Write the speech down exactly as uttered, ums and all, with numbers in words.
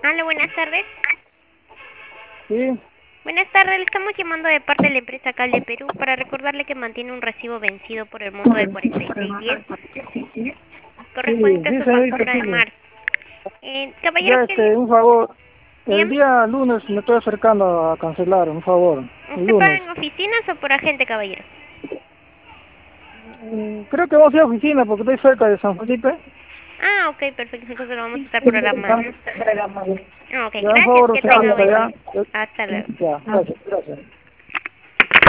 Hola, buenas tardes. Sí, Buenas tardes, le estamos llamando de parte de la empresa Cable Perú para recordarle que mantiene un recibo vencido por el monto de cuarenta y seis diez sí, correspondiente a sí, su señorita, factura sí. de marzo. Eh, caballero, Ya, ¿qué día? este, un favor. El Dígame, día lunes me estoy acercando a cancelar, un favor. El ¿usted paga lunes. en oficinas o por agente, caballero? Mm, Creo que vamos a ir a oficina porque estoy cerca de San Felipe. Ah, ok, perfecto, entonces lo vamos a estar programando. Ah, ok, Ya, un gracias, favor, que tenga señorita, buen ya. día. Hasta luego. Ya, gracias, gracias.